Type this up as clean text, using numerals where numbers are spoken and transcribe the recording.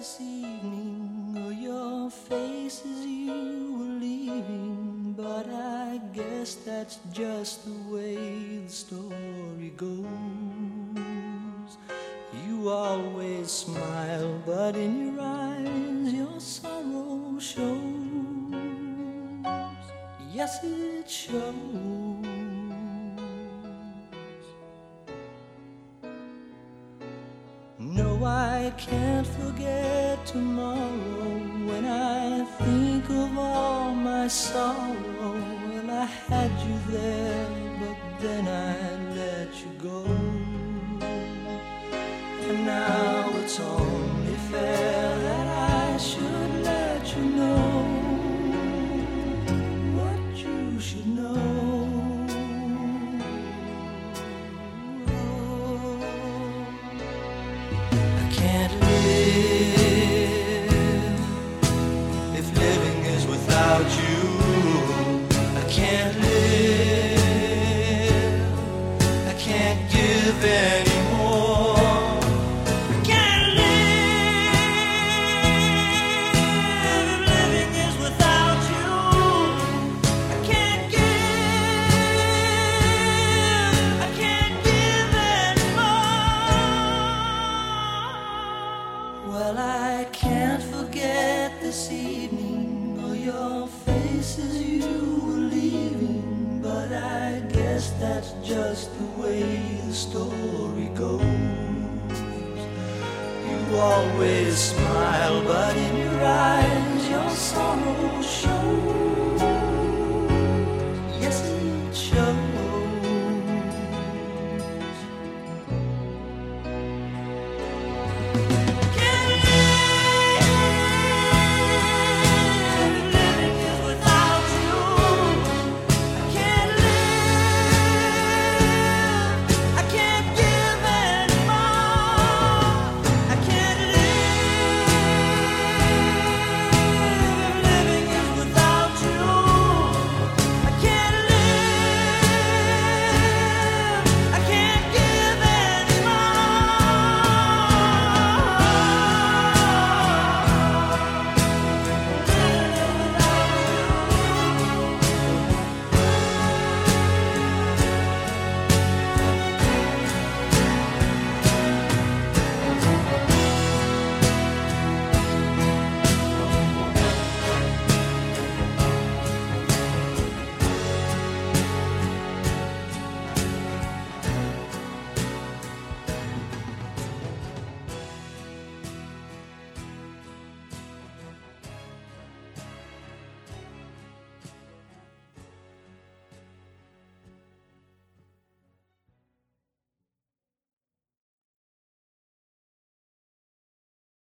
this evening, or your face as you were leaving, but I guess that's just the way the story goes. You always smile, but in your eyes your sorrow shows. Yes, it shows. No, I can't forget tomorrow when I think of all my sorrow. Well, I had you there, but then I let you go. And now it's only fair that I should let you know what you should know. I can't live if living is without you. I can't live, I can't give anymore. Well, I can't forget this evening, or your face as you were leaving, but I guess that's just the way the story goes. You always smile, but in your eyes your sorrow shows.